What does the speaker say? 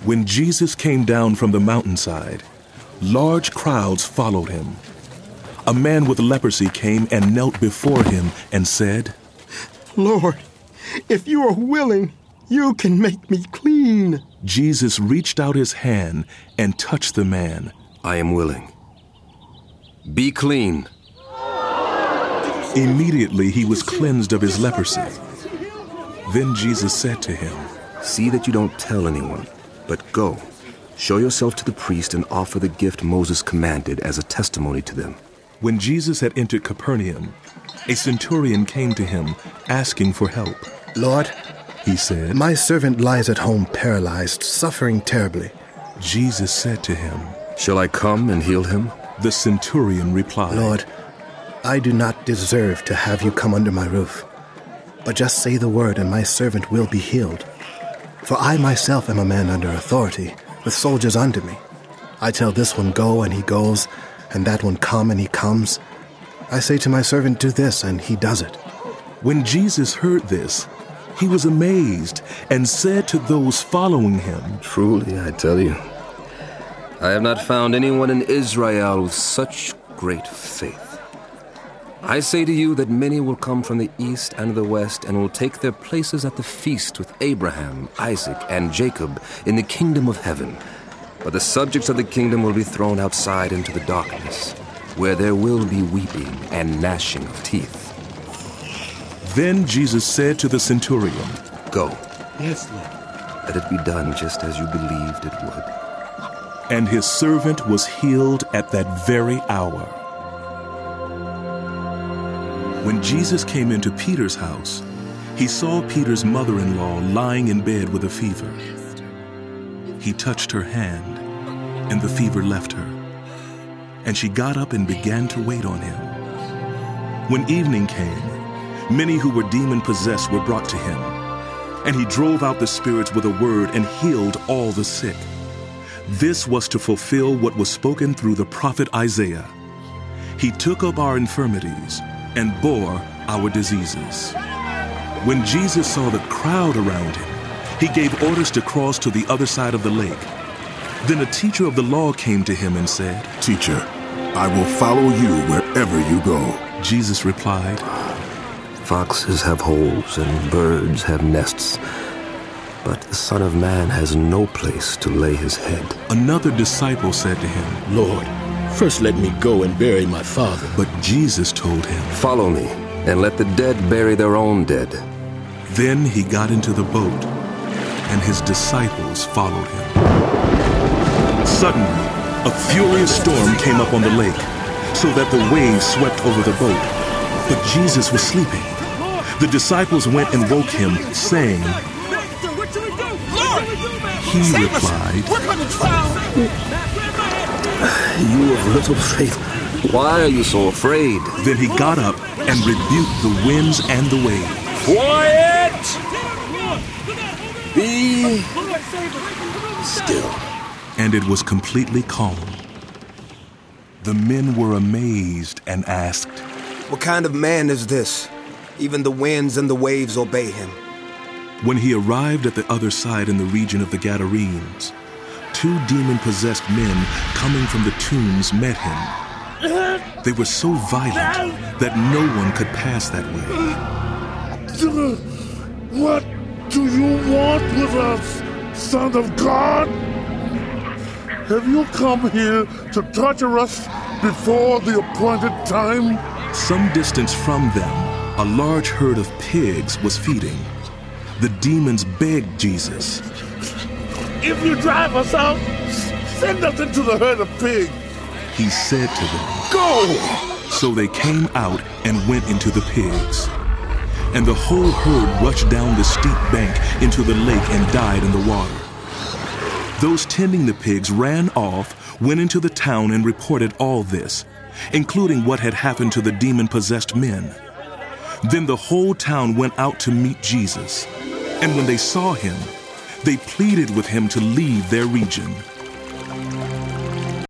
When Jesus came down from the mountainside, large crowds followed him. A man with leprosy came and knelt before him and said, "Lord, if you are willing, you can make me clean." Jesus reached out his hand and touched the man. "I am willing. Be clean." Immediately he was cleansed of his leprosy. Then Jesus said to him, "See that you don't tell anyone, but go, show yourself to the priest and offer the gift Moses commanded as a testimony to them." When Jesus had entered Capernaum, a centurion came to him asking for help. "Lord," he said, "my servant lies at home paralyzed, suffering terribly." Jesus said to him, "Shall I come and heal him?" The centurion replied, "Lord, I do not deserve to have you come under my roof, but just say the word and my servant will be healed. For I myself am a man under authority, with soldiers under me. I tell this one, go, and he goes, and that one, come, and he comes. I say to my servant, do this, and he does it." When Jesus heard this, he was amazed and said to those following him, "Truly, I tell you, I have not found anyone in Israel with such great faith. I say to you that many will come from the east and the west and will take their places at the feast with Abraham, Isaac, and Jacob in the kingdom of heaven. But the subjects of the kingdom will be thrown outside into the darkness, where there will be weeping and gnashing of teeth." Then Jesus said to the centurion, "Go. Yes, Lord. Let it be done just as you believed it would." And his servant was healed at that very hour. When Jesus came into Peter's house, he saw Peter's mother-in-law lying in bed with a fever. He touched her hand, and the fever left her, and she got up and began to wait on him. When evening came, many who were demon-possessed were brought to him, and he drove out the spirits with a word and healed all the sick. This was to fulfill what was spoken through the prophet Isaiah. He took up our infirmities and bore our diseases. When Jesus saw the crowd around him, he gave orders to cross to the other side of the lake. Then a teacher of the law came to him and said, "Teacher, I will follow you wherever you go." Jesus replied, "Foxes have holes and birds have nests, but the Son of Man has no place to lay his head." Another disciple said to him, "Lord, first let me go and bury my father." But Jesus told him, "Follow me, and let the dead bury their own dead." Then he got into the boat, and his disciples followed him. Suddenly, a furious storm came up on the lake, so that the waves swept over the boat. But Jesus was sleeping. The disciples went and woke him, saying, He replied, "We're going to drown." "You of little faith, why are you so afraid?" Then he got up and rebuked the winds and the waves. "Quiet! Be still." And it was completely calm. The men were amazed and asked, "What kind of man is this? Even the winds and the waves obey him." When he arrived at the other side in the region of the Gadarenes, 2 demon-possessed men coming from the tombs met him. They were so violent that no one could pass that way. What do you want with us, Son of God? Have you come here to torture us before the appointed time?" Some distance from them, a large herd of pigs was feeding. The demons begged Jesus, "If you drive us out, send us into the herd of pigs." He said to them, "Go!" So they came out and went into the pigs. And the whole herd rushed down the steep bank into the lake and died in the water. Those tending the pigs ran off, went into the town and reported all this, including what had happened to the demon-possessed men. Then the whole town went out to meet Jesus. And when they saw him, they pleaded with him to leave their region.